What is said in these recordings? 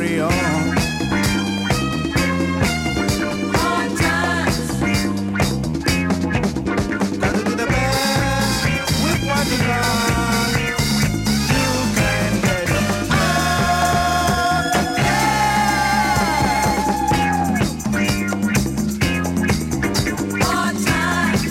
carry on. Hard times. Gotta do the best with what you got. You can get it. Hard times.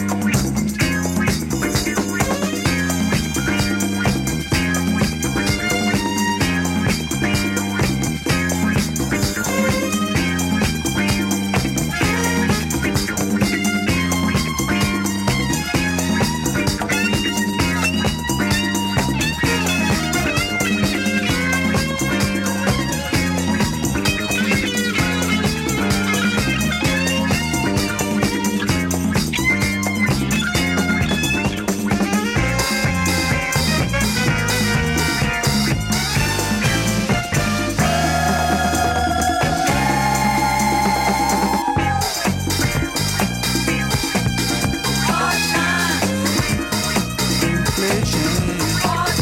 Hard times. Inflation. Hard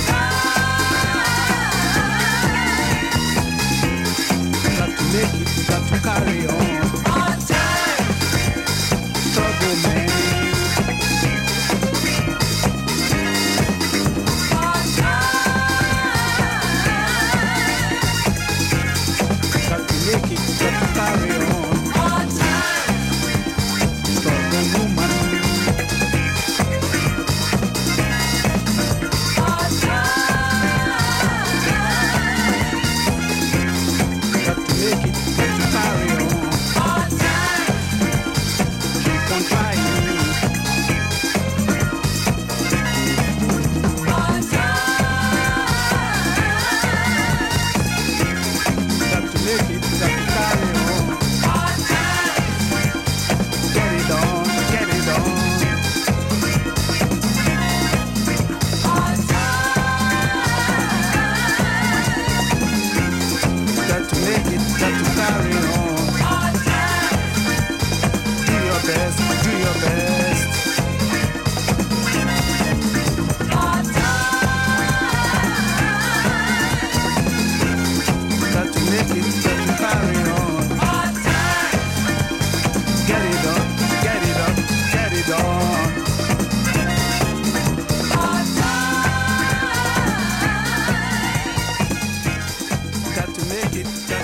times. Got to make it, got to carry on. Hard times. Trouble, man. Hard times. Got to make it, got to carry on. Hard times. Struggle, woman. Hard times. Got to make it, got to carry on. Hard times. Keep on trying. Hard times. Got to make it, got to carry on. Hard times. Get it on, get it on. Hard times. Got to make it, got to carry on. Hard times. Do your best, do your best. Hard times. Got to make it, got to carry on. Hard times. Get it on, get it on, get it on. Hard times. Got to make it, got